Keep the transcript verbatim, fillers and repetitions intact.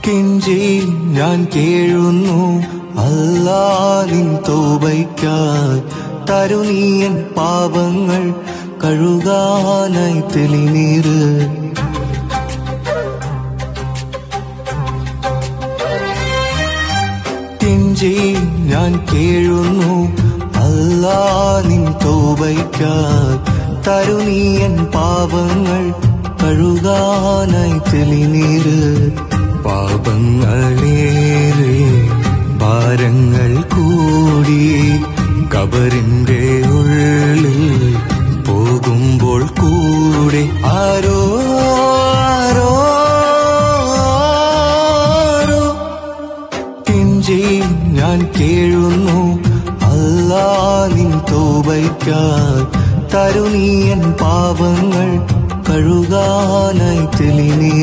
കെഞ്ചി ഞാൻ കേഴുന്നു അല്ലാ നിൻ തൗബയ്ക്കായി. തരുനീയൻ പാപങ്ങൾ കഴുകാനായി തെളിനീര്. കെഞ്ചി ഞാൻ കേഴുന്നു അല്ലാ നിൻ തൗബയ്ക്കായി. തരുനീയൻ പാപങ്ങൾ കഴുകാനായി തെളിനീര്. പാപങ്ങളേറെ ഭാരങ്ങൾ കൂടി കബറിന്റെ ഉള്ളിൽ പോകുമ്പോൾ കൂടെ ആരോ ആരോ ആരോ കെഞ്ചി ഞാൻ കേഴുന്നു അല്ലാ നിൻ തൗബയ്ക്കായി. തരുനീയൻ പാപങ്ങൾ കഴുകാനായി തെളിനീര്.